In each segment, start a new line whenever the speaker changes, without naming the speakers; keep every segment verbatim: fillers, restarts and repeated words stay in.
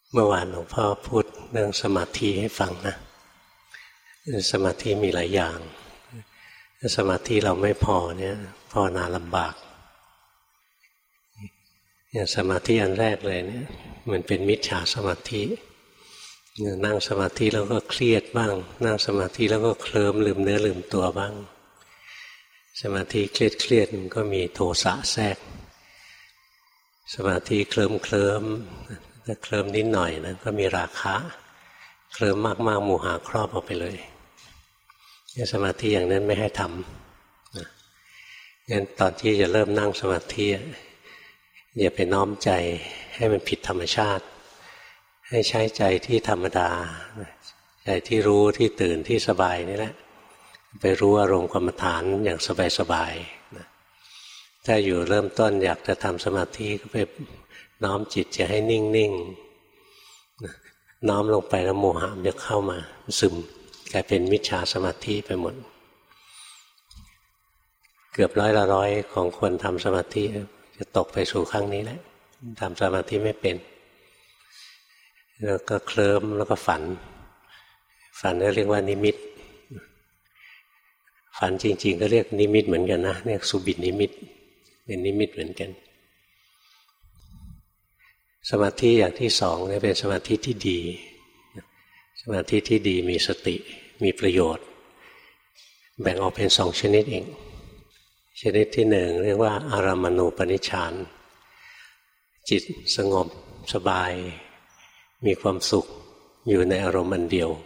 เมื่อวานหลวงพ่อพูดเรื่องสมาธิให้ฟังนะสมาธิมีหลายอย่างสมาธิเราไม่พอเนี่ยภาวนาลำบากอย่างสมาธิอันแรกเลยเนี่ยมันเป็นมิจฉาสมาธินั่งสมาธิแล้วก็เครียดบ้างนั่งสมาธิแล้วก็เคลิ้มลืมเนื้อลืมตัวบ้างสมาธิเครียดเครียดมันก็มีโทสะแทรกสมาธิเคลิ้มเคลิ้มถ้าเคลิ้มนิดหน่อยนะก็มีราคะเคลิ้มมากๆโมหะครอบออกไปเลยสมาธิอย่างนั้นไม่ให้ทำนะงั้นตอนที่จะเริ่มนั่งสมาธิอย่าไปน้อมใจให้มันผิดธรรมชาติให้ใช้ใจที่ธรรมดาใจที่รู้ที่ตื่นที่สบายนี่แหละไปรู้อารมณ์กรรมฐานอย่างสบายๆนะถ้าอยู่เริ่มต้นอยากจะทำสมาธิก็ไปน้อมจิตจะให้นิ่งๆน้อมลงไปแล้วโมหะมันจะเข้ามาซึมกลายเป็นมิจฉาสมาธิไปหมดเกือบร้อยละร้อยของคนทำสมาธิจะตกไปสู่ข้างนี้แหละทำสมาธิไม่เป็นแล้วก็เคลิ้มแล้วก็ฝันฝันก็เรียกว่านิมิตฝันจริงๆก็เรียกนิมิตเหมือนกันนะเรียกสุบินิมิตเป็นนิมิตเหมือนกันสมาธิอย่างที่สองเนี่ยเป็นสมาธิที่ดีสมาธิที่ดีมีสติมีประโยชน์แบ่งออกเป็นสองชนิดเองชนิดที่หนึ่งเรียกว่าอารามณูปนิชฌานจิตสงบสบายมีความสุขอยู่ในอารมณ์อันเดียว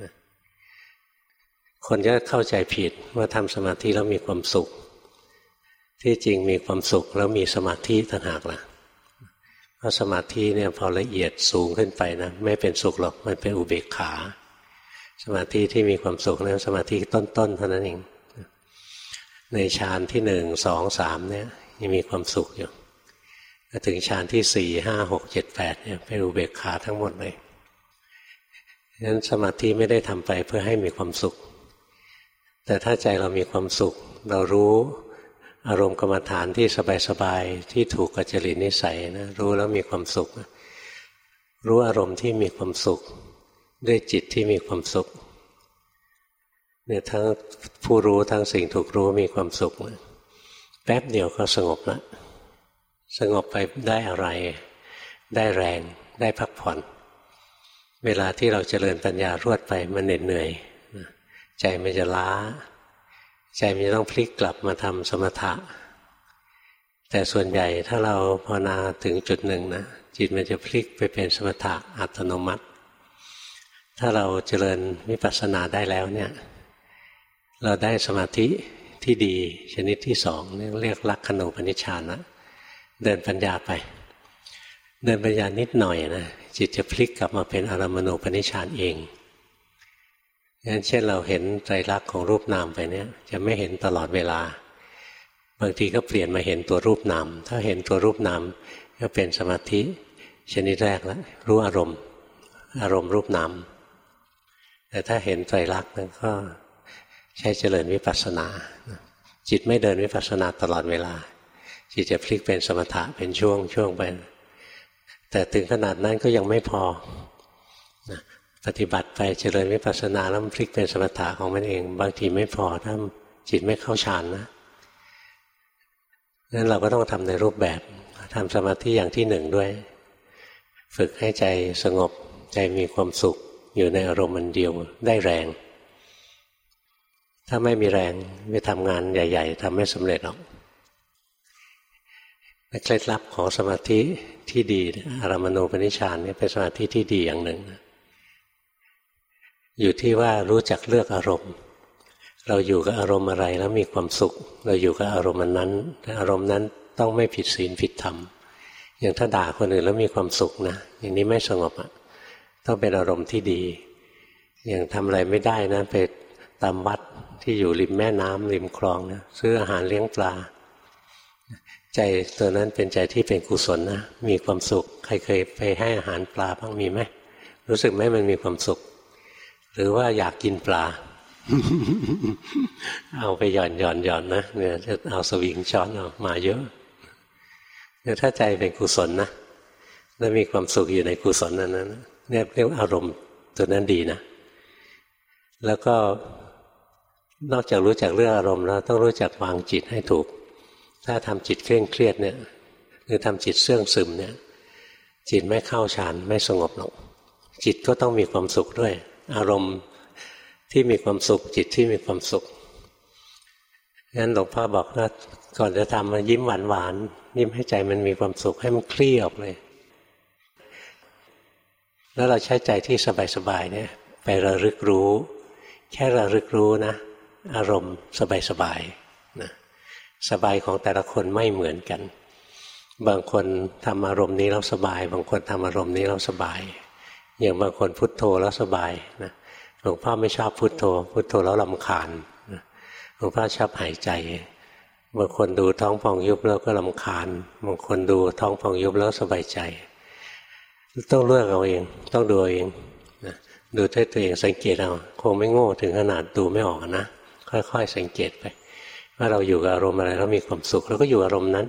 คนจะเข้าใจผิดว่าทำสมาธิแล้วมีความสุขที่จริงมีความสุขแล้วมีสมาธิต่างหากล่ะเพราะสมาธิเนี่ยพอละเอียดสูงขึ้นไปนะไม่เป็นสุขหรอกมันเป็นอุเบกขาสมาธิที่มีความสุขนั้นสมาธิต้นๆเท่านั้นเองในฌานที่หนึ่งสองสามเนี่ยยังมีความสุขอยู่ถึงฌานที่สี่ห้าหกเจ็ดแปดเนี่ยเป็นอุเบกขาทั้งหมดเลยฉะนั้นสมาธิไม่ได้ทำไปเพื่อให้มีความสุขแต่ถ้าใจเรามีความสุขเรารู้อารมณ์กรรมฐานที่สบายๆที่ถูกกับจริตนิสัยนะรู้แล้วมีความสุขรู้อารมณ์ที่มีความสุขด้วยจิตที่มีความสุขเนี่ยทั้งผู้รู้ทั้งสิ่งถูกรู้มีความสุขแป๊บเดียวก็สงบละสงบไปได้อะไรได้แรงได้พักผ่อนเวลาที่เราเจริญปัญญารวดไปมันเหน็ดเหนื่อยใจมันจะล้าใจมันจะต้องพลิกกลับมาทำสมถะแต่ส่วนใหญ่ถ้าเราภาวนาถึงจุดหนึ่งนะจิตมันจะพลิกไปเป็นสมถะอัตโนมัติถ้าเราเจริญวิปัสสนาได้แล้วเนี่ยเราได้สมาธิที่ดีชนิดที่สองเรียกลักขณูปนิชฌานนะเดินปัญญาไปเดินปัญญานิดหน่อยนะจิตจะพลิกกลับมาเป็นอารามณูปนิชฌานเองงั้นเช่นเราเห็นไตรลักษณ์ของรูปนามไปเนี่ยจะไม่เห็นตลอดเวลาบางทีก็เปลี่ยนมาเห็นตัวรูปนามถ้าเห็นตัวรูปนามก็เป็นสมาธิชนิดแรกแล้วรู้อารมณ์อารมณ์รูปนามแต่ถ้าเห็นไตรลักษณ์นั้นก็ใช้เจริญวิปัสสนาจิตไม่เดินวิปัสสนาตลอดเวลาจิตจะพลิกเป็นสมถะเป็นช่วงช่วงไปแต่ถึงขนาดนั้นก็ยังไม่พอปฏิบัติไปเจริญวิปัสสนาแล้วมันพลิกเป็นสมถะของมันเองบางทีไม่พอถ้าจิตไม่เข้าฌานนะนั้นเราก็ต้องทำในรูปแบบทำสมาธิอย่างที่หนึ่งด้วยฝึกให้ใจสงบใจมีความสุขอยู่ในอารมณ์อันเดียวได้แรงถ้าไม่มีแรงไปทำงานใหญ่ๆทำไม่สำเร็จหรอกเคล็ดลับของสมาธิที่ดีอารามณูปนิชฌานนี่เป็นสมาธิที่ดีอย่างหนึ่งอยู่ที่ว่ารู้จักเลือกอารมณ์เราอยู่กับอารมณ์อะไรแล้วมีความสุขเราอยู่กับอารมณ์นั้นแต่อารมณ์นั้นต้องไม่ผิดศีลผิดธรรมอย่างถ้าด่าคนอื่นแล้วมีความสุขนะอย่างนี้ไม่สงบอ่ะต้องเป็นอารมณ์ที่ดีอย่างทำอะไรไม่ได้นะไปตามวัดที่อยู่ริมแม่น้ำริมคลองนะซื้ออาหารเลี้ยงปลาใจตัวนั้นเป็นใจที่เป็นกุศลนะมีความสุขใครเคยไปให้อาหารปลาบ้างมีไหมรู้สึกไหมมันมีความสุขหรือว่าอยากกินปลา เอาไปหย่อนหย่อนหย่อนนะเนี่ยจะเอาสวิงช้อนออกมาเยอะเนี่ยถ้าใจเป็นกุศลนะแล้วมีความสุขอยู่ในกุศลนั้นนั้นเนี่ยเรียกว่าอารมณ์ตัวนั้นดีนะแล้วก็นอกจากรู้จักเรื่องอารมณ์แล้วต้องรู้จักวางจิตให้ถูกถ้าทำจิตเคร่งเครียดเนี่ยหรือทำจิตเสื่องซึมเนี่ยจิตไม่เข้าฌานไม่สงบหรอกจิตก็ต้องมีความสุขด้วยอารมณ์ที่มีความสุขจิตที่มีความสุขงั้นหลวงพ่อบอกว่าก่อนจะทำมายิ้มหวานหวานยิ้มให้ใจมันมีความสุขให้มันคลี่ออกเลยแล้วเราใช้ใจที่สบายๆเนี่ยไประลึกรู้แค่ระลึกรู้นะอารมณ์สบายๆนะสบายของแต่ละคนไม่เหมือนกันบางคนทำอารมณ์นี้แล้วสบายบางคนทำอารมณ์นี้แล้วสบายอย่างบางคนพุทโธแล้วสบายนะหลวงพ่อไม่ชอบพุทโธพุทโธแล้วรำคาญนะหลวงพ่อชอบหายใจบางคนดูท้องพองยุบแล้วก็รำคาญบางคนดูท้องพองยุบแล้วสบายใจต้องเลือกเอาเองต้องดูเองนะดูด้วยตัวเองสังเกตเอาคงไม่โง่ถึงขนาดดูไม่ออกนะค่อยๆสังเกตไปว่าเราอยู่กับอารมณ์อะไรแล้วมีความสุขแล้วก็อยู่อารมณ์นั้น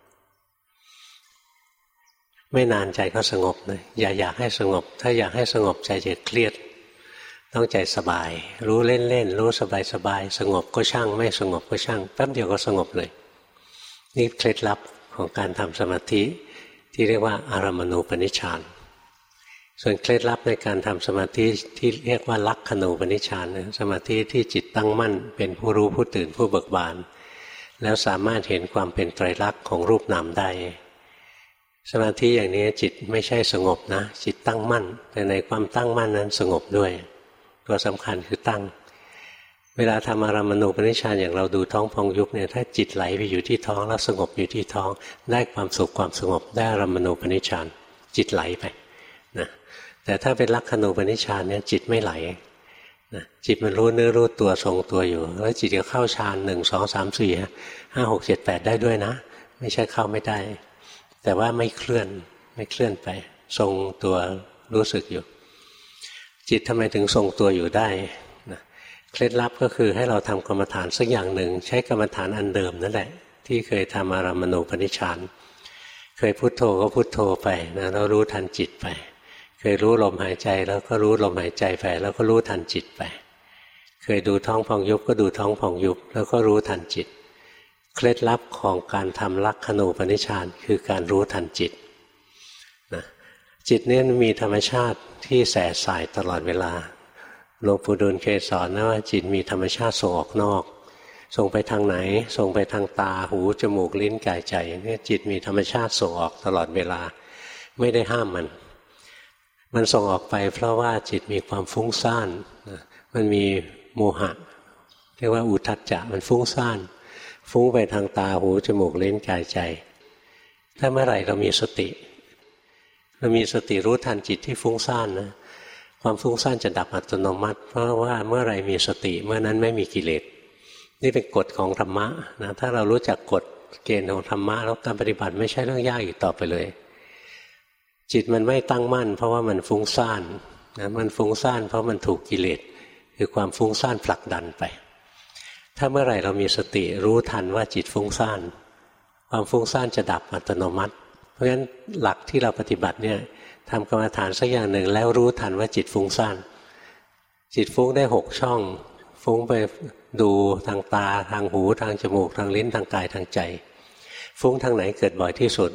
ไม่นานใจก็สงบเลยอย่าอยากให้สงบถ้าอยากให้สงบใจจะเครียดต้องใจสบายรู้เล่นๆรู้สบายๆสงบก็ช่างไม่สงบก็ช่างแป๊บเดียวก็สงบเลยนี่เคล็ดลับของการทำสมาธิที่เรียกว่าอารามณูปนิชฌานส่วนเคล็ดลับในการทำสมาธิที่เรียกว่าลักขณูปนิชฌานสมาธิที่จิตตั้งมั่นเป็นผู้รู้ผู้ตื่นผู้เบิกบานแล้วสามารถเห็นความเป็นไตรลักษณ์ของรูปนามได้สมาธิอย่างนี้จิตไม่ใช่สงบนะจิตตั้งมั่นแต่ในความตั้งมั่นนั้นสงบด้วยตัวสำคัญคือตั้งเวลาทำอารามณูปนิชฌานอย่างเราดูท้องพองยุบเนี่ยถ้าจิตไหลไปอยู่ที่ท้องแล้วสงบอยู่ที่ท้องได้ความสุขความสงบได้อารามณูปนิชฌานจิตไหลไปนะแต่ถ้าเป็นลักขณูปนิชฌานเนี่ยจิตไม่ไหลนะจิตมันรู้เนื้อรู้ตัวทรงตัวอยู่แล้วจิตจะเข้าฌานหนึ่งสองสามสี่ห้าหกเจ็ดแปดได้ด้วยนะไม่ใช่เข้าไม่ได้แต่ว่าไม่เคลื่อนไม่เคลื่อนไปทรงตัวรู้สึกอยู่จิตทำไมถึงทรงตัวอยู่ได้นะเคล็ดลับก็คือให้เราทำกรรมฐานสักอย่างหนึ่งใช้กรรมฐานอันเดิมนั่นแหละที่เคยทำอารามณูปนิชฌานเคยพุทโธก็พุทโธไปนะแล้วรู้ทันจิตไปเคยรู้ลมหายใจแล้วก็รู้ลมหายใจไปแล้วก็รู้ทันจิตไปเคยดูท้องพองยุบก็ดูท้องพองยุบแล้วก็รู้ทันจิตเคล็ดลับของการทำลักขณูปนิชฌานคือการรู้ทันจิตนะจิตนี่มีธรรมชาติที่แส่สายตลอดเวลาหลวงปู่ดูลย์เคยสอนนะว่าจิตมีธรรมชาติส่งออกนอกส่งไปทางไหนส่งไปทางตาหูจมูกลิ้นกายใจนี่จิตมีธรรมชาติส่งออกตลอดเวลาไม่ได้ห้ามมันมันส่งออกไปเพราะว่าจิตมีความฟุ้งซ่านมันมีโมหะเรียกว่าอุทธัจจะมันฟุ้งซ่านฟุ้งไปทางตาหูจมูกลิ้นกายใจถ้าเมื่อไหร่เรามีสติเรามีสติรู้ทันจิตที่ฟุ้งซ่านนะความฟุ้งซ่านจะดับอัตโนมัติเพราะว่าเมื่อไหร่มีสติเมื่อนั้นไม่มีกิเลสนี่เป็นกฎของธรรมะนะถ้าเรารู้จักกฎเกณฑ์ของธรรมะแล้วการปฏิบัติไม่ใช่เรื่องยากอีกต่อไปเลยจิตมันไม่ตั้งมั่นเพราะว่ามันฟุ้งซ่านนะมันฟุ้งซ่านเพราะมันถูกกิเลสคือความฟุ้งซ่านผลักดันไปถ้าเมื่อไหร่เรามีสติรู้ทันว่าจิตฟุ้งซ่านความฟุ้งซ่านจะดับอัตโนมัติเพราะฉะนั้นหลักที่เราปฏิบัติเนี่ยทำกรรมฐานสักอย่างหนึ่งแล้วรู้ทันว่าจิตฟุ้งซ่านจิตฟุ้งได้หกช่องฟุ้งไปดูทางตาทางหูทางจมูกทางลิ้นทางกายทางใจฟุ้งทางไหนเกิดบ่อยที่สุด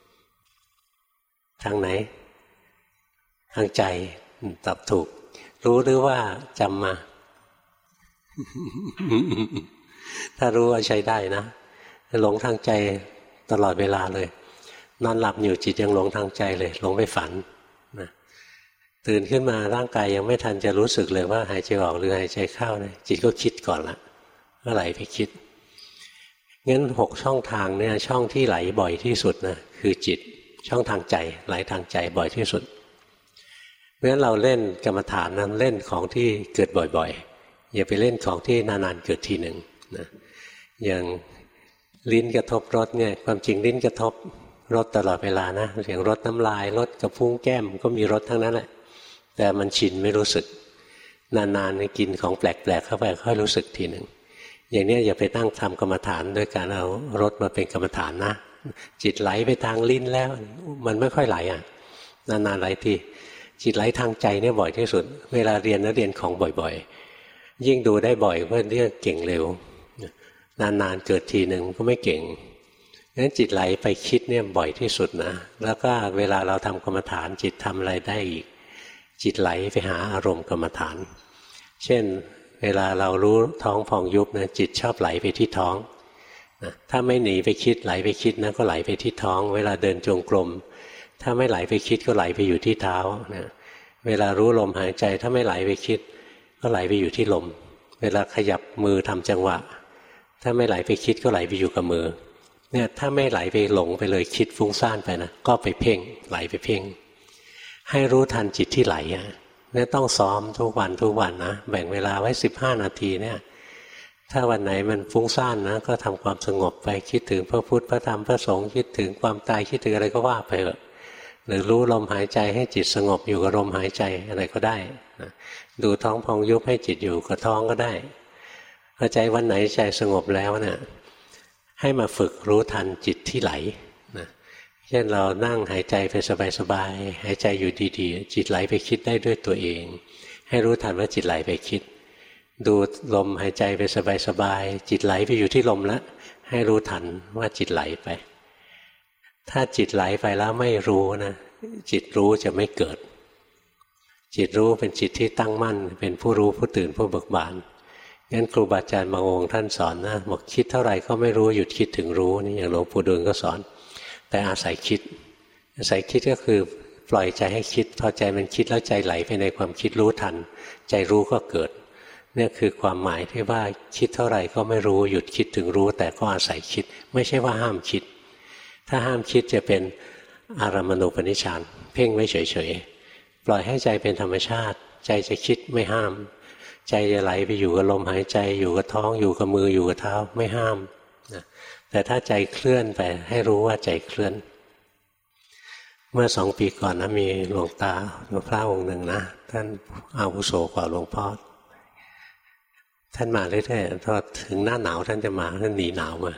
ทางไหนทางใจตอบถูกรู้หรือว่าจำมาถ้ารู้ว่าใช้ได้นะหลงทางใจตลอดเวลาเลยนอนหลับอยู่จิตยังหลงทางใจเลยหลงไปฝันนะตื่นขึ้นมาร่างกายยังไม่ทันจะรู้สึกเลยว่าหายใจออกหรือหายใจเข้าเลยจิตก็คิดก่อนละก็ไหลไปคิดงั้นหกช่องทางเนี่ยช่องที่ไหลบ่อยที่สุดนะคือจิตช่องทางใจไหลทางใจบ่อยที่สุดเพราะฉะนั้นเราเล่นกรรมฐานนั้นเล่นของที่เกิดบ่อยๆอย่าไปเล่นของที่นานๆเกิดทีหนึ่งนะอย่างลิ้นกระทบรสเนี่ยความจริงลิ้นกระทบรสตลอดเวลานะเสียงรสน้ำลายรสกระพุ้งแก้มก็มีรสทั้งนั้นแหละแต่มันชินไม่รู้สึกนานๆกินของแปลกๆเข้าไปค่อยรู้สึกทีหนึ่งอย่างนี้อย่าไปตั้งทำกรรมฐานด้วยการเอารสมาเป็นกรรมฐานนะจิตไหลไปทางลิ้นแล้วมันไม่ค่อยไหลอ่ะนานๆหลายทีจิตไหลทางใจเนี่ยบ่อยที่สุดเวลาเรียนแล้วเรียนของบ่อยๆยิ่งดูได้บ่อยเพื่อนเรียกเก่งเร็วนานๆเกิดทีหนึ่งก็ไม่เก่งงั้นจิตไหลไปคิดเนี่ยบ่อยที่สุดนะแล้วก็เวลาเราทำกรรมฐานจิตทำอะไรได้อีกจิตไหลไปหาอารมณ์กรรมฐานเช่นเวลาเรารู้ท้องพองยุบนะจิตชอบไหลไปที่ท้องนะถ้าไม่หนีไปคิดไหลไปคิดนะก็ไหลไปที่ท้องเวลาเดินจงกรมถ้าไม่ไหลไปคิดก็ไหลไปอยู่ที่เท้านะเวลารู้ลมหายใจถ้าไม่ไหลไปคิดก็ไหลไปอยู่ที่ลมเวลาขยับมือทำจังหวะถ้าไม่ไหลไปคิดก็ไหลไปอยู่กับมือเนี่ยถ้าไม่ไหลไปหลงไปเลยคิดฟุ้งซ่านไปนะก็ไปเพ่งไหลไปเพ่งให้รู้ทันจิตที่ไหลอ่ะเนี่ยต้องซ้อมทุกวันทุกวันนะแบ่งเวลาไว้สิบห้านาทีเนี่ยถ้าวันไหนมันฟุ้งซ่านนะก็ทำความสงบไปคิดถึงพระพุทธพระธรรมพระสงฆ์คิดถึงความตายคิดถึงอะไรก็ว่าไปเถอะหรือรู้ลมหายใจให้จิตสงบอยู่กับลมหายใจอะไรก็ได้นะดูท้องพองยุบให้จิตอยู่กับท้องก็ได้พอใจวันไหนใจสงบแล้วเนะี่ยให้มาฝึกรู้ทันจิตที่ไหลนะเช่นเรานั่งหายใจไปสบายๆหายใจอยู่ดีๆจิตไหลไปคิดได้ด้วยตัวเองให้รู้ทันว่าจิตไหลไปคิดดูลมหายใจไปสบายๆจิตไหลไปอยู่ที่ลมแล้วให้รู้ทันว่าจิตไหลไปถ้าจิตไหลไปแล้วไม่รู้นะจิตรู้จะไม่เกิดจิตรู้เป็นจิตที่ตั้งมั่นเป็นผู้รู้ผู้ตื่นผู้เบิกบานงั้นครูบาอาจารย์บางองค์ท่านสอนนะบอกคิดเท่าไหร่ก็ไม่รู้หยุดคิดถึงรู้นี่อย่างหลวงปู่ดูลก็สอนแต่อาศัยคิดอาศัยคิดก็คือปล่อยใจให้คิดพอใจมันคิดแล้วใจไหลไปในความคิดรู้ทันใจรู้ก็เกิดนี่คือความหมายที่ว่าคิดเท่าไหร่ก็ไม่รู้หยุดคิดถึงรู้แต่ก็อาศัยคิดไม่ใช่ว่าห้ามคิดถ้าห้ามคิดจะเป็นอารามณูปนิชฌานเพ่งไว้เฉยๆปล่อยให้ใจเป็นธรรมชาติใจจะคิดไม่ห้ามใจจะไหลไปอยู่กับลมหายใจอยู่กับท้องอยู่กับมืออยู่กับเท้าไม่ห้ามนะแต่ถ้าใจเคลื่อนไปให้รู้ว่าใจเคลื่อนเมื่อสองปีก่อนนะมีหลวงตาหลวงพระองค์หนึ่งนะท่านอาวุโสกว่าหลวงพ่อท่านมาเรื่อยๆพอถึงหน้าหนาวท่านจะมาท่านหนีหนาวมา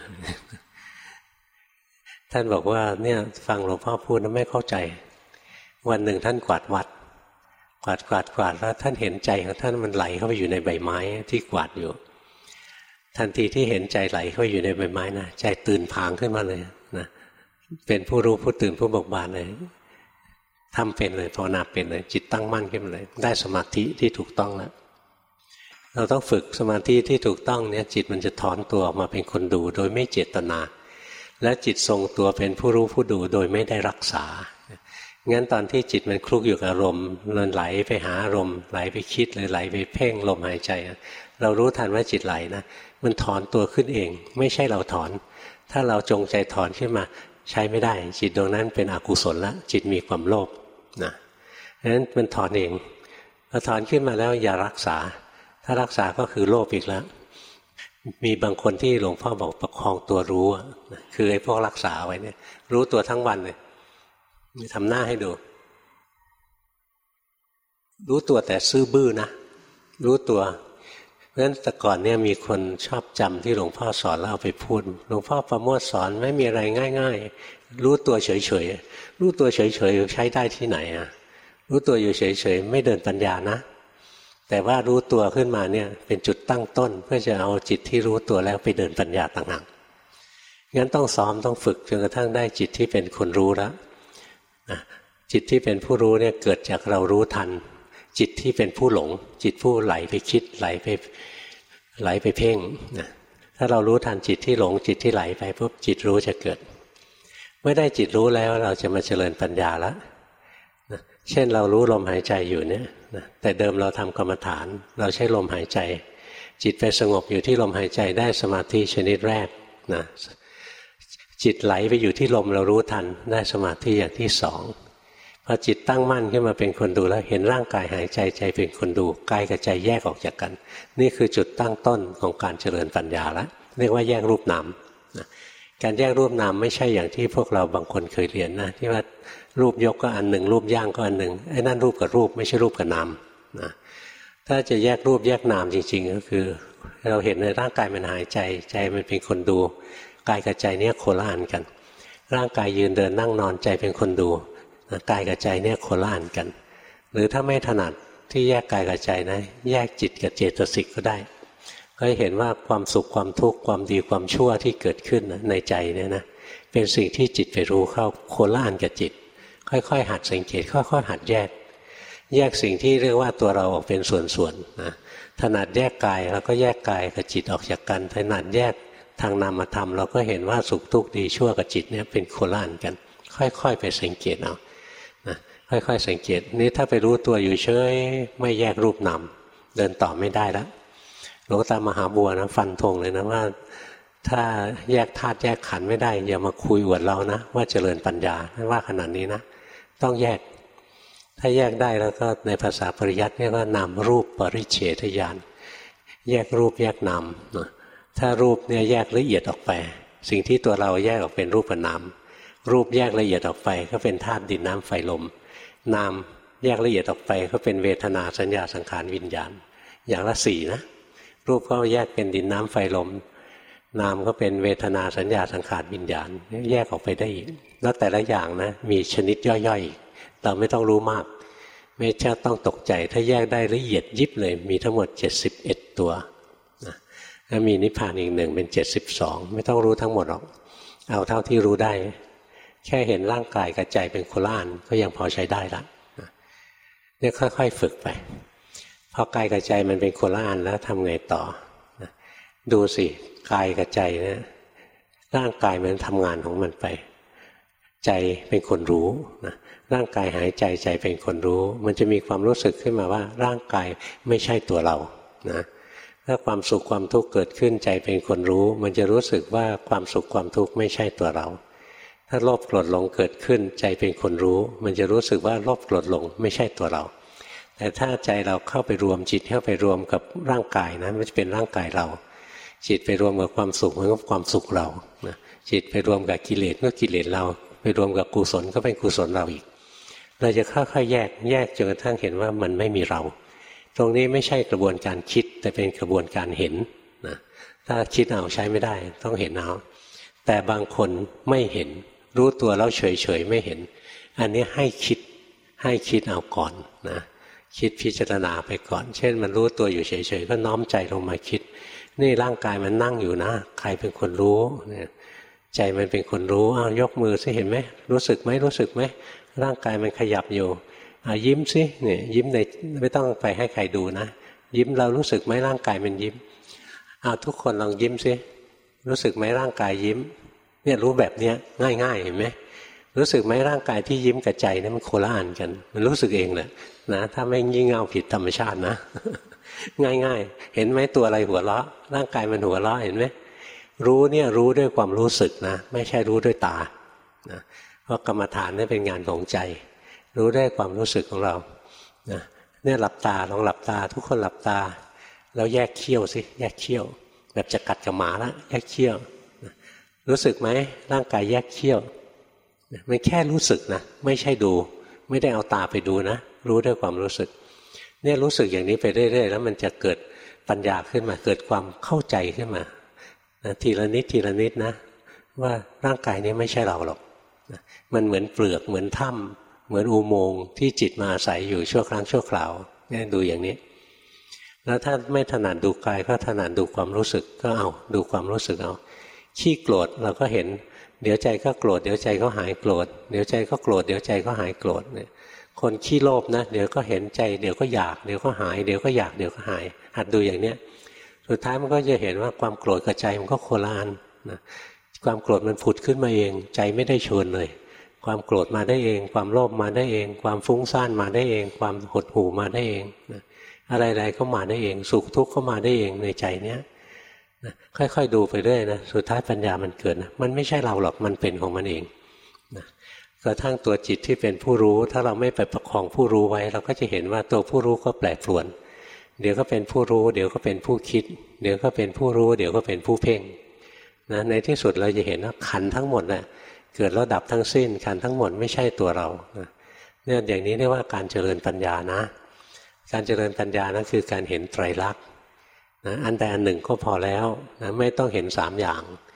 ท่านบอกว่าเนี่ยฟังหลวงพ่อพูดแล้วไม่เข้าใจวันหนึ่งท่านกวาดวัดกวาดกวาดกวาดแล้วท่านเห็นใจของท่านมันไหลเข้าไปอยู่ในใบไม้ที่กวาดอยู่ทันทีที่เห็นใจไหลเข้าไปอยู่ในใบไม้นะใจตื่นพางขึ้นมาเลยนะเป็นผู้รู้ผู้ตื่นผู้เบิกบานเลยทำเป็นเลยภาวนาเป็นเลยจิตตั้งมั่นขึ้นมาเลยได้สมาธิที่ถูกต้องแล้วเราต้องฝึกสมาธิที่ถูกต้องเนี่ยจิตมันจะถอนตัวออกมาเป็นคนดูโดยไม่เจตนาและจิตทรงตัวเป็นผู้รู้ผู้ดูโดยไม่ได้รักษางั้นตอนที่จิตมันคลุกอยู่กับอารมณ์มันไหลไปหาอารมณ์ไหลไปคิดหรือไหลไปเพ่งลมหายใจเรารู้ทันว่าจิตไหลนะมันถอนตัวขึ้นเองไม่ใช่เราถอนถ้าเราจงใจถอนขึ้นมาใช้ไม่ได้จิตดวงนั้นเป็นอกุศลละจิตมีความโลภนะงั้นมันถอนเองพอถอนขึ้นมาแล้วอย่ารักษาถ้ารักษาก็คือโลภอีกแล้วมีบางคนที่หลวงพ่อบอกประคองตัวรู้คือไอ้พวกรักษาไว้เนี่ยรู้ตัวทั้งวันเลยทำหน้าให้ดูรู้ตัวแต่ซื่อบื้อนะรู้ตัวเพราะฉะนั้นแต่ก่อนเนี่ยมีคนชอบจำที่หลวงพ่อสอนแล้วเอาไปพูดหลวงพ่อประโมทสอนไม่มีอะไรง่ายๆรู้ตัวเฉยๆรู้ตัวเฉยๆใช้ได้ที่ไหนอ่ะรู้ตัวอยู่เฉยๆไม่เดินปัญญานะแต่ว่ารู้ตัวขึ้นมาเนี่ยเป็นจุดตั้งต้นเพื่อจะเอาจิตที่รู้ตัวแล้วไปเดินปัญญาต่างหากงั้นต้องซ้อมต้องฝึกจนกระทั่งได้จิตที่เป็นคนรู้แล้วจิตที่เป็นผู้รู้เนี่ยเกิดจากเรารู้ทันจิตที่เป็นผู้หลงจิตผู้ไหลไปคิดไหลไปไหลไปเพ่งนะถ้าเรารู้ทันจิตที่หลงจิตที่ไหลไปปุ๊บจิตรู้จะเกิดเมื่อได้จิตรู้แล้วเราจะมาเจริญปัญญาแล้วนะเช่นเรารู้ลมหายใจอยู่เนี่ยนะแต่เดิมเราทำกรรมฐานเราใช้ลมหายใจจิตไปสงบอยู่ที่ลมหายใจได้สมาธิชนิดแรกนะจิตไหลไปอยู่ที่ลมเรารู้ทันได้สมาธิอย่างที่สองพอจิตตั้งมั่นขึ้นมาเป็นคนดูแล้วเห็นร่างกายหายใจใจเป็นคนดูกายกับใจแยกออกจากกันนี่คือจุดตั้งต้นของการเจริญปัญญาแล้วเรียกว่าแยกรูปนามการแยกรูปนามไม่ใช่อย่างที่พวกเราบางคนเคยเรียนนะที่ว่ารูปยกก็อันหนึ่งรูปย่างก็อันหนึ่งไอ้นั่นรูปกับรูปไม่ใช่รูปกับนามนะถ้าจะแยกรูปแยกนามจริงๆก็คือเราเห็นในร่างกายมันหายใจใจมันเป็นคนดูกายกับใจเนี่ยโคละอันกันร่างกายยืนเดินนั่งนอนใจเป็นคนดูนะกายกับใจเนี่ยโคละอันกันหรือถ้าไม่ถนัดที่แยกกายกับใจนะแยกจิตกับเจตสิกก็ได้ก็เห็นว่าความสุขความทุกข์ความดีความชั่วที่เกิดขึ้นในใจเนี่ยนะเป็นสิ่งที่จิตไปรู้เข้าโคละอันกับจิตค่อยๆหัดสังเกตค่อยๆหัดแยกแยกสิ่งที่เรียกว่าตัวเราออกเป็นส่วนๆนะถนัดแยกกายเราก็แยกกายกับจิตออกจากกันถนัดแยกทางนามธรรมเราก็เห็นว่าสุขทุกข์ดีชั่วกับจิตเนี่ยเป็นโคละอันกันค่อยๆไปสังเกตเอานะค่อยๆสังเกตนี่ถ้าไปรู้ตัวอยู่เฉยไม่แยกรูปนามเดินต่อไม่ได้แล้วหลวงตามหาบัวนะฟันธงเลยนะว่าถ้าแยกธาตุแยกขันธ์ไม่ได้อย่ามาคุยอวดเรานะว่าเจริญปัญญาไม่ว่าขนาดนี้นะต้องแยกถ้าแยกได้แล้วก็ในภาษาปริยัติเรียกว่านามรูปปริเฉทญาณแยกรูปแยกนามนะถ้ารูปเนี่ยแยกละเอียดออกไปสิ่งที่ตัวเราแยกออกเป็นรูปกับนามรูปแยกละเอียดออกไปก็เป็นธาตุดินน้ำไฟลมนามแยกละเอียดออกไปก็เป็นเวทนาสัญญาสังขารวิญญาณอย่างละสี่นะรูปก็แยกเป็นดินน้ำไฟลมนามก็เป็นเวทนาสัญญาสังขารวิญญาณแยกออกไปได้อีกแล้วแต่ละอย่างนะมีชนิดย่อยๆเราไม่ต้องรู้มากไม่ใช่ต้องตกใจถ้าแยกได้ละเอียดยิบเลยมีทั้งหมดเจ็ดสิบเอ็ดตัวนะแล้วมีนิพพานอีกหนึ่งเป็นเจ็ดสิบสองไม่ต้องรู้ทั้งหมดหรอกเอาเท่าที่รู้ได้แค่เห็นร่างกายกับใจเป็นโคละอันก็ยังพอใช้ได้ละเนี่ยค่อยๆฝึกไปพอกายกับใจมันเป็นโคละอันแล้วทำไงต่อดูสิกายกับใจเนี่ยร่างกายมันทำงานของมันไปใจเป็นคนรู้นะร่างกายหายใจใจเป็นคนรู้มันจะมีความรู้สึกขึ้นมาว่าร่างกายไม่ใช่ตัวเรานะถ้าความสุขความทุกข์เกิดขึ้นใจเป็นคนรู้มันจะรู้สึกว่าความสุขความทุกข์ไม่ใช่ตัวเราถ้าโลภโกรธหลงเกิดขึ้นใจเป็นคนรู้มันจะรู้สึกว่าโลภโกรธหลงไม่ใช่ตัวเราแต่ถ้าใจเราเข้าไปรวมจิตเข้าไปรวมกับร่างกายนะมันจะเป็นร่างกายเราจิตไปรวมกับความสุขมันก็ความสุขเรานะจิตไปรวมกับกิเลสก็กิเลสเราไปรวมกับกุศลก็เป็นกุศลเราอีกเราจะค่อยๆแยกแยกจนกระทั่งเห็นว่ามันไม่มีเราตรงนี้ไม่ใช่กระบวนการคิดแต่เป็นกระบวนการเห็นนะถ้าคิดเอาใช้ไม่ได้ต้องเห็นเอาแต่บางคนไม่เห็นรู้ตัวแล้วเฉยๆไม่เห็นอันนี้ให้คิดให้คิดเอาก่อนนะคิดพิจารณาไปก่อนเช่นมันรู้ตัวอยู่เฉยๆก็น้อมใจลงมาคิดนี่ร่างกายมันนั่งอยู่นะใครเป็นคนรู้เนี่ยใจมันเป็นคนรู้อ้าวยกมือสิเห็นไหมรู้สึกไหมรู้สึกไหมร่างกายมันขยับอยู่อ่ายิ้มสิเนี่ยยิ้มในไม่ต้องไปให้ใครดูนะยิ้มเรารู้สึกไหมร่างกายมันยิ้มอ้าวทุกคนลองยิ้มสิรู้สึกไหมร่างกายยิ้มเนี่ยรู้แบบเนี้ยง่ายๆเห็นไหมรู้สึกไหมร่างกายที่ยิ้มกับใจนี่มันโคละอันกันมันรู้สึกเองแหละนะถ้าไม่งี่เง่าผิดธรรมชาตินะ ง่ายๆเห็นไหมตัวอะไรหัวเราะร่างกายมันหัวเราะเห็นไหมรู้เนี่ยรู้ด้วยความรู้สึกนะไม่ใช่รู้ด้วยตานะเพราะกรรมฐานนี่เป็นงานของใจรู้ด้วยความรู้สึกของเรานะเนี่ยหลับตาลองหลับตาทุกคนหลับตาแล้วแยกเขี้ยวสิแยกเขี้ยวแบบจะกัดกับหมาละแยกเขี้ยวนะรู้สึกไหมร่างกายแยกเขี้ยวนะมันแค่รู้สึกนะไม่ใช่ดูไม่ได้เอาตาไปดูนะรู้ด้วยความรู้สึกเนี่ยรู้สึกอย่างนี้ไปเรื่อยๆแล้วมันจะเกิดปัญญาขึ้นมาเกิดความเข้าใจขึ้นมานะทีละนิดทีละนิดนะว่าร่างกายนี้ไม่ใช่เราหรอกนะมันเหมือนเปลือกเหมือนถ้ำเหมือนอุโมงค์ที่จิตมาอาศัยอยู่ชั่วครั้งชั่วคราวเนี่ยดูอย่างนี้แล้วถ้าไม่ถนัดดูกายก็ถนัดดูความรู้สึกก็เอาดูความรู้สึกเอาขี้โกรธเราก็เห็นเดี๋ยวใจก็โกรธเดี๋ยวใจก็หายโกรธเดี๋ยวใจก็โกรธเดี๋ยวใจก็หายโกรธเนี่ยคนขี้โลภนะเดี๋ยวก็เห็นใจเดี๋ยวก็อยากเดี๋ยวก็หายเดี๋ยวก็อยากเดี๋ยวก็หายหัดดูอย่างเนี้ยสุดท้ายมันก็จะเห็นว่าความโกรธกับใจมันก็โคละอันนะความโกรธมันผุดขึ้นมาเองใจไม่ได้ชวนเลยความโกรธมาได้เองความโลภมาได้เองความฟุ้งซ่านมาได้เองความหดหู่มาได้เองนะอะไรๆก็มาได้เองสุขทุกข์ก็มาได้เองในใจเนี้ยนะค่อยๆดูไปเรื่อยนะสุดท้ายปัญญามันเกิดนะมันไม่ใช่เราหรอกมันเป็นของมันเองนะกระทั่งตัวจิตที่เป็นผู้รู้ถ้าเราไม่ไปประคองผู้รู้ไว้เราก็จะเห็นว่าตัวผู้รู้ก็แปรปรวนเดี๋ยวก็เป็นผู้รู้เดี๋ยวก็เป็นผู้คิดเดี๋ยวก็เป็นผู้รู้เดี๋ยวก็เป็นผู้เพ่งนะในที่สุดเราจะเห็นว่าขันธ์ทั้งหมดน่ะเกิดแล้วดับทั้งสิ้นขันธ์ทั้งหมดไม่ใช่ตัวเรานะเนี่ยอย่างนี้เรียกว่าการเจริญปัญญานะการเจริญปัญญานั่นคือการเห็นไตรลักษณ์นะอันใดอันหนึ่งก็พอแล้วนะไม่ต้องเห็นสามอย่าง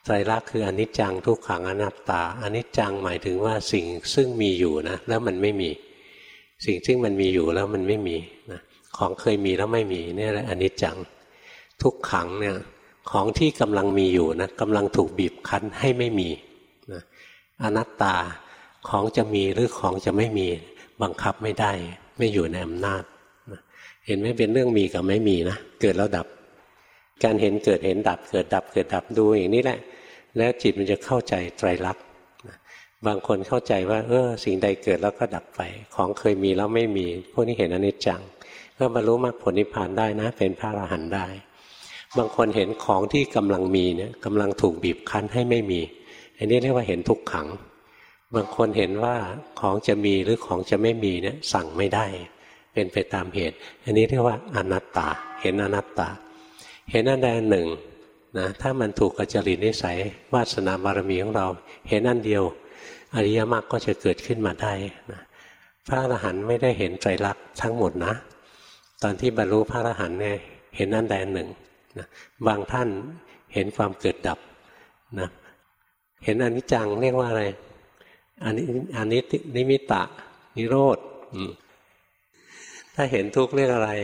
ไตรลักษณ์คืออนิจจังทุกขังอนัตตาอนิจจังหมายถึงว่าสิ่งซึ่งมีอยู่นะแล้วมันไม่มีสิ่งซึ่งมันมีอยู่แล้วมันไม่มีนะของเคยมีแล้วไม่มีนี่แหละอนิจจังทุกขังเนี่ยของที่กำลังมีอยู่นะกำลังถูกบีบคั้นให้ไม่มีนะอนัตตาของจะมีหรือของจะไม่มีบังคับไม่ได้ไม่อยู่ในอำนาจนะเห็นไหมเป็นเรื่องมีกับไม่มีนะเกิดแล้วดับการเห็นเกิดเห็นดับเกิดดับเกิดดับดูอย่างนี้แหละแล้วจิตมันจะเข้าใจไตรลักษณ์บางคนเข้าใจว่าเออสิ่งใดเกิดแล้วก็ดับไปของเคยมีแล้วไม่มีพวกนี้เห็นอนิจจังก็บรรลุมรรคผลนิพพานได้นะเป็นพระอรหันต์ได้บางคนเห็นของที่กำลังมีเนี่ยกำลังถูกบีบคั้นให้ไม่มีอันนี้เรียกว่าเห็นทุกขังบางคนเห็นว่าของจะมีหรือของจะไม่มีเนี่ยสั่งไม่ได้เป็นไปตามเหตุอันนี้เรียกว่าอนัตตาเห็นอนัตตาเห็นอันใดอันหนึ่งนะถ้ามันถูกกับจริตนิสัยวาสนาบารมีของเราเห็นอันเดียวอริยมรรคก็จะเกิดขึ้นมาได้นะพระอรหันต์ไม่ได้เห็นไตรลักษณ์ทั้งหมดนะตอนที่บรรลุพระอรหันต์เนี่ยเห็นอันใดอันหนึ่งนะบางท่านเห็นความเกิดดับนะเห็นอนิจจังเรียกว่าอะไรอนิอนินิมิตะนิโรธถ้าเห็นทุกข์เรียกอะไร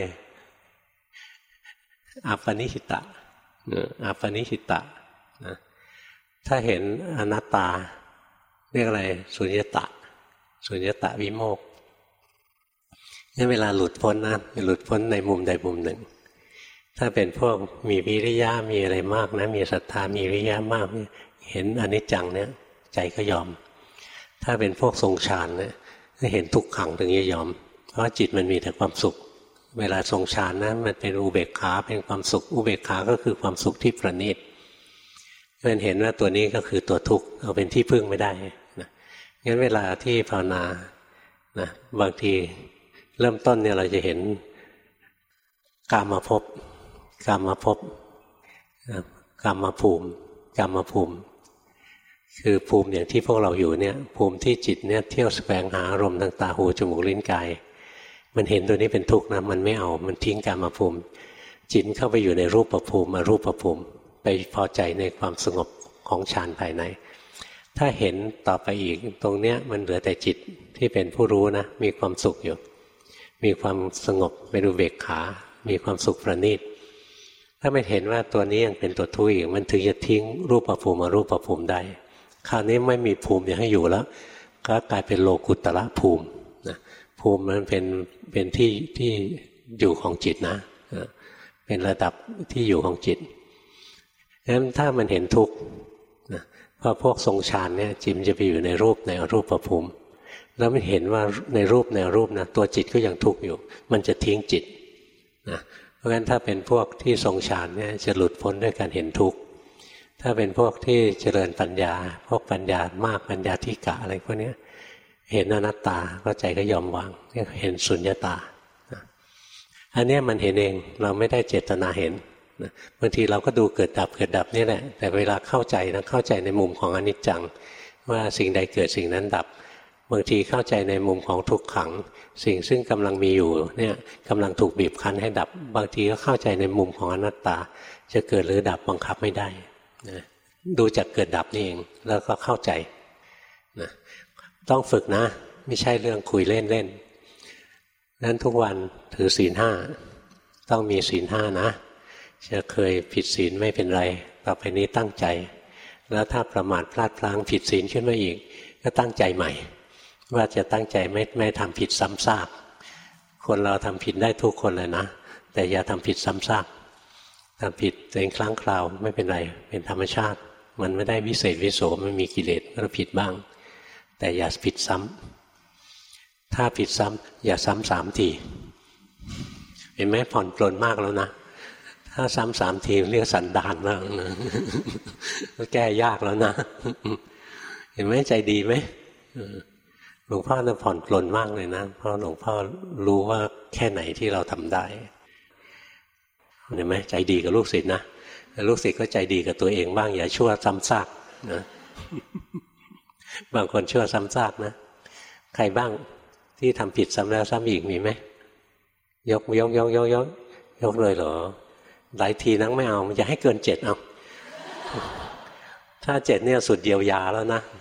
อัปปนิหิตะอัปปนิหิตะนะถ้าเห็นอนัตตาเรียกอะไรสุญญตะสุญญตะวิโมกข์นี่เวลาหลุดพ้นนะหลุดพ้นในมุมใดมุมหนึ่งถ้าเป็นพวกมีวิริยะมีอะไรมากนะมีศรัทธามีวิริยะมากเห็นอนิจจังเนี่ยใจก็ยอมถ้าเป็นพวกทรงฌานเนี่ยเห็นทุกขังถึงจะยอมเพราะจิตมันมีแต่ความสุขเวลาทรงฌานนะมันเป็นอุเบกขาเป็นความสุขอุเบกขาก็คือความสุขที่ประณีตมันเห็นว่าตัวนี้ก็คือตัวทุกข์เอาเป็นที่พึ่งไม่ได้นะงั้นเวลาที่ภาวนานะบางทีเริ่มต้นเนี่ยเราจะเห็นกามภพกามภพกามภูมิกามภูมิคือภูมิอย่างที่พวกเราอยู่เนี่ยภูมิที่จิตเนี่ยเที่ยวแสวงหาอารมณ์ทางตาหูจมูกลิ้นกายมันเห็นตัวนี้เป็นทุกข์นะมันไม่เอามันทิ้งกามภูมิจิตเข้าไปอยู่ในรูปภูมิอรูปภูมิไปพอใจในความสงบของฌานภายในถ้าเห็นต่อไปอีกตรงเนี้ยมันเหลือแต่จิตที่เป็นผู้รู้นะมีความสุขอยู่มีความสงบเป็นอุเบกขามีความสุขประณีตถ้าไม่เห็นว่าตัวนี้ยังเป็นตัวทุกข์อีกมันถึงจะทิ้งรูปภูมิอรูปภูมิได้คราวนี้ไม่มีภูมิจะให้อยู่แล้วก็กลายเป็นโลกุตตระภูมินะภูมิมันเป็นเป็นที่ที่อยู่ของจิตนะเป็นระดับที่อยู่ของจิตงั้นถ้ามันเห็นทุกข์นะเพราะพวกทรงฌานเนี่ยจิตจะไปอยู่ในรูปในอรูปภูมิแล้วมันเห็นว่าในรูปในอรูปนะตัวจิตก็ยังทุกข์อยู่มันจะทิ้งจิตนะเพราะฉะนั้นถ้าเป็นพวกที่ทรงฌานเนี่ยจะหลุดพ้นด้วยการเห็นทุกข์ถ้าเป็นพวกที่เจริญปัญญาพวกปัญญามากปัญญาธิกะอะไรพวกนี้เห็นอนัตตาก็ใจก็ยอมวางเห็นสุญญตาอันนี้มันเห็นเองเราไม่ได้เจตนาเห็นบางทีเราก็ดูเกิดดับเกิดดับนี่แหละแต่เวลาเข้าใจนะเข้าใจในมุมของอนิจจังว่าสิ่งใดเกิดสิ่งนั้นดับบางทีเข้าใจในมุมของทุกขังสิ่งซึ่งกำลังมีอยู่เนี่ยกำลังถูกบีบคั้นให้ดับบางทีก็เข้าใจในมุมของอนัตตาจะเกิดหรือดับบังคับไม่ได้นะดูจากเกิดดับนี่เองแล้วก็เข้าใจนะต้องฝึกนะไม่ใช่เรื่องคุยเล่นเล่นนั้นทุกวันถือศีลห้าต้องมีศีลห้านะจะเคยผิดศีลไม่เป็นไรต่อไปนี้ตั้งใจแล้วถ้าประมาทพลาดพลั้งผิดศีลขึ้นมาอีกก็ตั้งใจใหม่ว่าจะตั้งใจไม่ไม่ทำผิดซ้ำซากคนเราทำผิดได้ทุกคนเลยนะแต่อย่าทำผิดซ้ำซากทำผิดเป็นครั้งคราวไม่เป็นไรเป็นธรรมชาติมันไม่ได้วิเศษวิโสไม่มีกิเลสก็ผิดบ้างแต่อย่าผิดซ้ำถ้าผิดซ้ำอย่าซ้ำสามทีเห็นไหมผ่อนปลนมากแล้วนะถ้าซ้ำสามทีเรียกสันดานแล้วนะก็แก้ยากแล้วนะเห็นไหมใจดีไหมหลวงพ่อจะผ่อนปลนมากเลยนะเพราะหลวงพ่อรู้ว่าแค่ไหนที่เราทำได้เห็นไหมใจดีกับลูกศิษย์นะลูกศิษย์ก็ใจดีกับตัวเองบ้างอย่าชั่วซ้ำซากนะบางคนชั่วซ้ำซากนะใครบ้างที่ทำผิดซ้ำแล้วซ้ำอีกมีไหมยกยกยกยกยกยกเลยเหรอหลายทีนักไม่เอามันจะให้เกินเจ็ดเอาท่าเจ็ดเนี่ยสุดเยียวยาแล้วนะ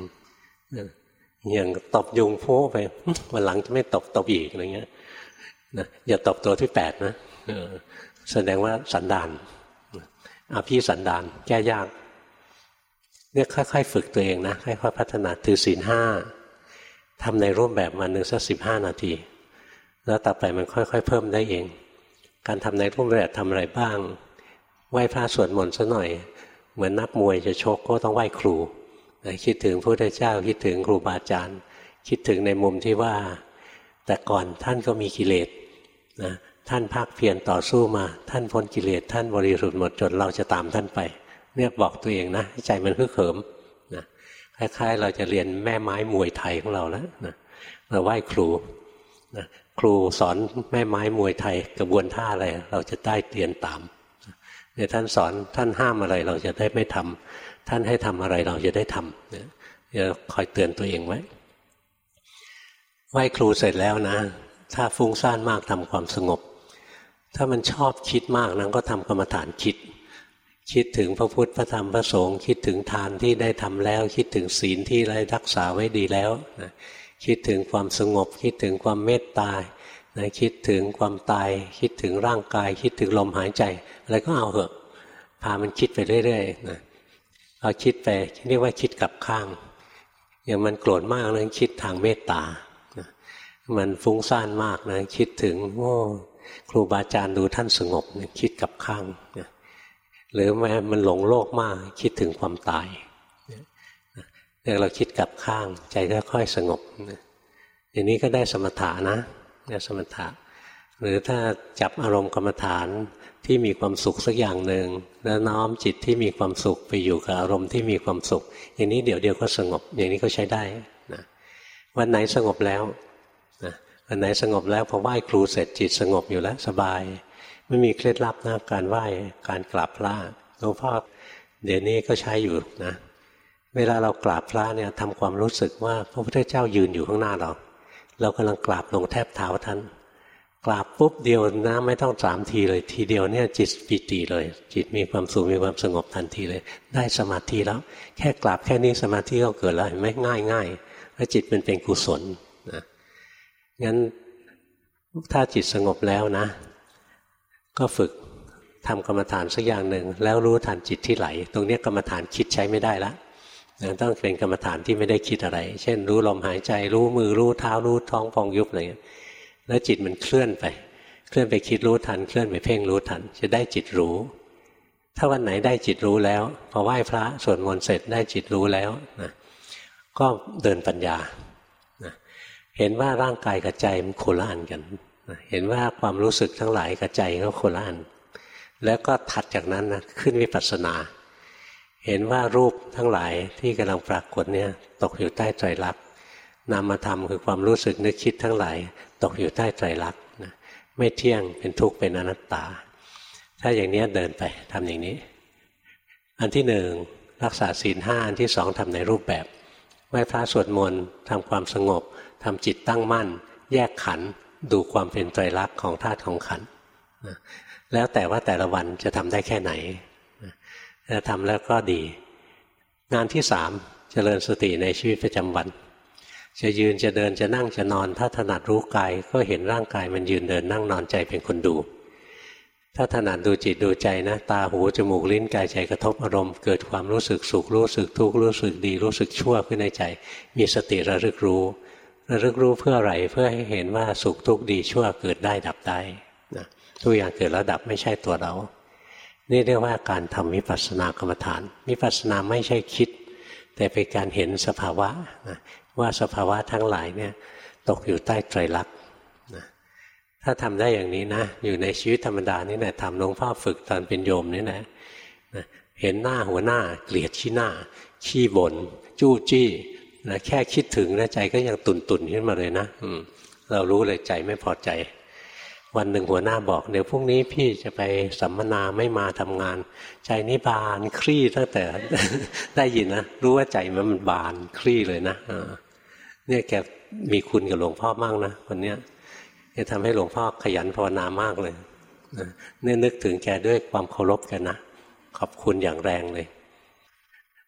อย่างตบยุงโพ้ไปวันหลังจะไม่ตบตบอีกอะไรเงี้ยนะอย่าตบตัวที่แปดนะแสดงว่าสันดานอภิสันดานแก้ยากเนี่ยค่อยๆฝึกตัวเองนะค่อยๆพัฒนาถือศีลห้าทำในรูปแบบวันหนึ่งสักสิบห้านาทีแล้วต่อไปมันค่อยๆเพิ่มได้เองการทำในรูปแบบทำอะไรบ้างไหว้พระสวดมนต์ซะหน่อยเหมือนนักมวยจะชกก็ต้องไหว้ครูคิดถึงพระพุทธเจ้าคิดถึงครูบาอาจารย์คิดถึงในมุมที่ว่าแต่ก่อนท่านก็มีกิเลสนะท่านภาคเพียรต่อสู้มาท่านพ้นกิเลสท่านบริสุทธิ์หมดจนเราจะตามท่านไปเนี่ยบอกตัวเองนะใจมันฮึกเหิมนะคล้ายๆเราจะเรียนแม่ไม้มวยไทยของเราแล้วนะเราไหว้ครูนะครูสอนแม่ไม้มวยไทยกระบวนท่าอะไรเราจะได้เรียนตามเนี่ยท่านสอนท่านห้ามอะไรเราจะได้ไม่ทำท่านให้ทำอะไรเราจะได้ทำเนี่ยจะคอยเตือนตัวเองไว้ไหว้ครูเสร็จแล้วนะถ้าฟุ้งซ่านมากทำความสงบถ้ามันชอบคิดมากนั้นก็ทำกรรมฐานคิดคิดถึงพระพุทธพระธรรมพระสงฆ์คิดถึงทานที่ได้ทำแล้วคิดถึงศีลที่ได้รักษาไว้ดีแล้วนะคิดถึงความสงบคิดถึงความเมตตานะคิดถึงความตายคิดถึงร่างกายคิดถึงลมหายใจอะไรก็เอาเหอะพามันคิดไปเรื่อยๆนะพอคิดไปเรียกว่าคิดกลับข้างอย่างมันโกรธมากนะคิดทางเมตตานะมันฟุ้งซ่านมากนะคิดถึงโอ้ครูบาอาจารย์ดูท่านสงบนะคิดกลับข้างนะหรือแม้มันหลงโลกมากคิดถึงความตายเนี่ยเราคิดกลับข้างใจค่อยๆสงบอย่างนี้ก็ได้สมถะนะได้สมถะหรือถ้าจับอารมณ์กรรมฐานที่มีความสุขสักอย่างหนึ่งแล้วน้อมจิตที่มีความสุขไปอยู่กับอารมณ์ที่มีความสุขอย่างนี้เดี๋ยวเดียวก็สงบอย่างนี้ก็ใช้ได้นะวันไหนสงบแล้วนะวันไหนสงบแล้วพอไหว้ครูเสร็จจิตสงบอยู่แล้วสบายไม่มีเคล็ดลับนะการไหว้การกราบพระหลวงพ่อเดี๋ยวนี้ก็ใช้อยู่นะเวลาเรากราบพระเนี่ยทำความรู้สึกว่าพระพุทธเจ้ายืนอยู่ข้างหน้าเราเรากำลังกราบลงแทบเท้าท่านกราบปุ๊บเดียวนะไม่ต้องสามทีเลยทีเดียวเนี่ยจิตปิติเลยจิตมีความสุขมีความสงบทันทีเลยได้สมาธิแล้วแค่กราบแค่นี้สมาธิก็เกิดแล้วเห็นไหมง่ายง่ายแล้วจิตมันเป็นกุศลนะงั้นถ้าจิตสงบแล้วนะก็ฝึกทำกรรมฐานสักอย่างหนึ่งแล้วรู้ทันจิตที่ไหลตรงนี้กรรมฐานคิดใช้ไม่ได้ละต้องเป็นกรรมฐานที่ไม่ได้คิดอะไรเช่นรู้ลมหายใจรู้มือรู้เท้ารู้ท้องพองยุบอะไรอย่างเงี้ยแล้วจิตมันเคลื่อนไปเคลื่อนไปคิดรู้ทันเคลื่อนไปเพ่งรู้ทันจะได้จิตรู้ถ้าวันไหนได้จิตรู้แล้วพอไหว้พระสวดมนต์เสร็จได้จิตรู้แล้วนะก็เดินปัญญานะเห็นว่าร่างกายกับใจมันโคนละอันกันนะเห็นว่าความรู้สึกทั้งหลายกับใจก็โคนละอันแล้วก็ถัดจากนั้นนะขึ้นวิปัสสนาเห็นว่ารูปทั้งหลายที่กำลังปรากฏเนี่ยตกอยู่ใต้ไตรลักษณ์นามธรรมคือความรู้สึกนึกคิดทั้งหลายตกอยู่ใต้ไตรลักษณ์นะไม่เที่ยงเป็นทุกข์เป็นอนัตตาถ้าอย่างนี้เดินไปทำอย่างนี้อันที่หนึ่งรักษาศีลห้าอันที่สองทำในรูปแบบไหว้พระสวดมนต์ทำความสงบทำจิตตั้งมั่นแยกขันธ์ดูความเป็นไตรลักษณ์ของธาตุของขันธ์นะแล้วแต่ว่าแต่ละวันจะทำได้แค่ไหนจะทำแล้วก็ดีงานที่สามเจริญสติในชีวิตประจำวันจะยืนจะเดินจะนั่งจะนอนถ้าถนัดรู้กายก็เห็นร่างกายมันยืนเดินนั่งนอนใจเป็นคนดูถ้าถนัดดูจิตดูใจนะตาหูจมูกลิ้นกายใจกระทบอารมณ์เกิดความรู้สึกสุขรู้สึกทุกข์รู้สึกดีรู้สึกชั่วขึ้นในใจมีสติระลึกรู้ระลึกรู้เพื่ออะไรเพื่อให้เห็นว่าสุขทุกข์ดีชั่วเกิดได้ดับได้นะทุกอย่างเกิดแล้วดับไม่ใช่ตัวเรานี่เรียกว่าการทำวิปัสสนากรรมฐานวิปัสสนาไม่ใช่คิดแต่เป็นการเห็นสภาวะนะว่าสภาวะทั้งหลายเนี่ยตกอยู่ใต้ไตรลักษณ์นะถ้าทำได้อย่างนี้นะอยู่ในชีวิตธรรมดานี่แหละทำหลวงพ่อฝึกตอนเป็นโยมนี่แหละนะเห็นหน้าหัวหน้าเกลียดขี้หน้าขี้บ่นจู้จี้นะแค่คิดถึงนะใจก็ยังตุ่นตุ่นขึ้นมาเลยนะเรารู้เลยใจไม่พอใจวันหนึ่งหัวหน้าบอกเดี๋ยวพรุ่งนี้พี่จะไปสัมมนาไม่มาทำงานใจนี่บานคลี่ตั้งแต่ ได้ยินนะรู้ว่าใจมันบานคลี่เลยนะเนี่ยแกมีคุณกับหลวงพ่อมากนะคนเนี้ยจะทำให้หลวงพ่อขยันภาวนามากเลยเนี่ยนึกถึงแกด้วยความเคารพกันนะขอบคุณอย่างแรงเลย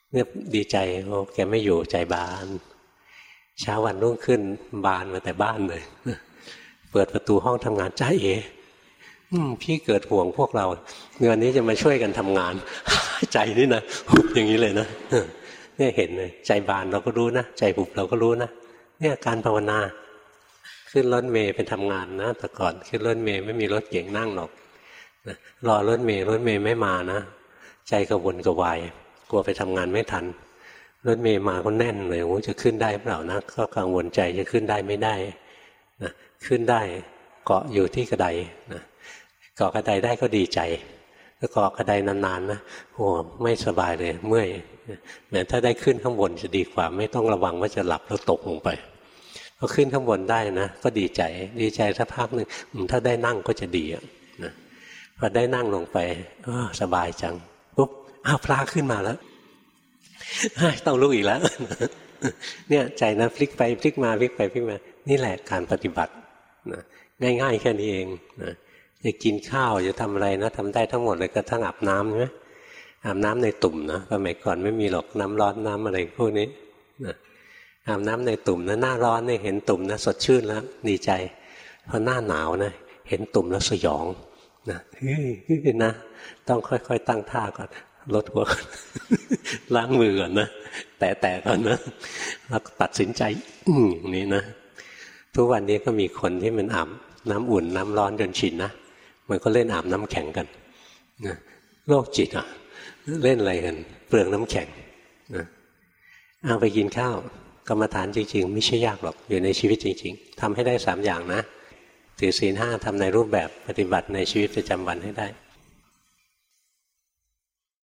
เนี่ยดีใจโอ้แกไม่อยู่ใจบานเช้าวันรุ่งขึ้นบานมาแต่บ้านเลยเปิดประตูห้องทำงานจ้าเอ๋พี่เกิดห่วงพวกเราเดือนนี้จะมาช่วยกันทำงานใจนี่นะหุบอย่างนี้เลยนะเนี่ยเห็นเลยใจบานเราก็รู้นะใจหุบเราก็รู้นะเนี่ยการภาวนาขึ้นรถเมล์ไปทำงานนะแต่ก่อนขึ้นรถเมล์ไม่มีรถเก๋งนั่งหรอกรอรถเมล์รถเมล์ไม่มานะใจกระวนกระวายกลัวไปทำงานไม่ทันรถเมล์มาก็แน่นเลยโอ้จะขึ้นได้เปล่านะก็กังวลใจจะขึ้นได้ไม่ได้นะขึ้นได้เกาะอยู่ที่กระไดนะเกาะกระไดได้ก็ดีใจถ้าเกาะกระไดนานๆนะโอ้ไม่สบายเลยเมื่อยแม้ถ้าได้ขึ้นข้างบนจะดีกว่าไม่ต้องระวังว่าจะหลับแล้วตกลงไปพอขึ้นข้างบนได้นะก็ดีใจดีใจสักพักหนึ่งถ้าได้นั่งก็จะดีนะพอได้นั่งลงไปสบายจังปุ๊บอ้าวพระขึ้นมาแล้วต้องลุกอีกแล้วเนี่ยใจนะพลิกไปพลิกมาพลิกไปพลิกมานี่แหละการปฏิบัตินะง่ายๆแค่นี้เองนะจะกินข้าวจะทำอะไรนะทำได้ทั้งหมดเลยกระทั่งอาบน้ำใช่ไหมอาบน้ำในตุ่มนะสมัยก่อนไม่มีหรอกน้ำร้อนน้ำอะไรพวกนี้นะอาบน้ำในตุ่มนะหน้าร้อนเนี่ยเห็นตุ่มนะสดชื่นแล้วดีใจพอหน้าหนาวนะเห็นตุ่มแล้วสยองนะเฮ้ยนะต้องค่อยๆตั้งท่าก่อนลดหัวล้างมือก่อนนะแตะๆก่อนนะแล้วตัดสินใจอืมอย่างนี้นะทุกวันนี้ก็มีคนที่มันอาบน้ำอุ่นน้ำร้อนจนชินนะมันก็เล่นอาบน้ำแข็งกันนะโรคจิตอ่ะเล่นอะไรกันเปลืองน้ำแข็งนะเอาไปกินข้าวกรรมฐานจริงๆไม่ใช่ยากหรอกอยู่ในชีวิตจริงๆทำให้ได้สามอย่างนะถือศีลห้าทำในรูปแบบปฏิบัติในชีวิตประจำวันให้ได้